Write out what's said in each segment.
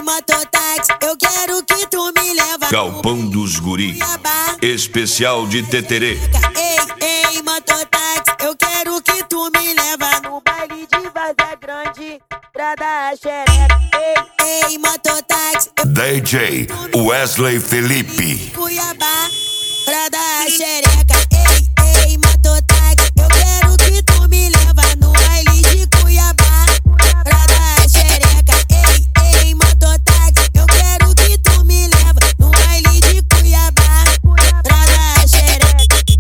mototáxi, eu quero que tu me leva. Galpão dos Guri, especial de Teterê. Ei, mototáxi, eu quero que tu me leva no baile de Várzea Grande pra dar a xereca. Ei, mototáxi, DJ Wesley Felipe. Cuiabá pra dar a xereca. Ei, mototáxi, eu quero que tu me leva no baile de Cuiabá pra dar a xereca. Ei, mototáxi, eu quero que tu me leva no baile de Cuiabá pra dar a xereca.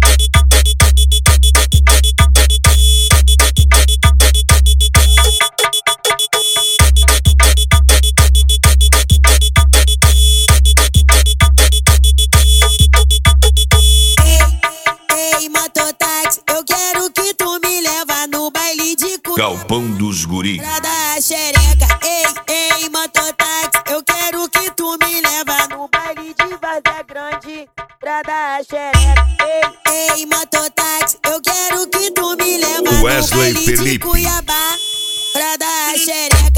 Ei, mototáxi, eu quero que tu me leva no baile de Cuiabá Galpão dos Guri, pra dar a xereca. Ei, mototáxi, eu quero que tu me leva no baile de Várzea Grande pra dar a xereca. Ei, mototáxi, eu quero que tu me leva no Wesley baile de Felipe. Cuiabá pra dar a xereca.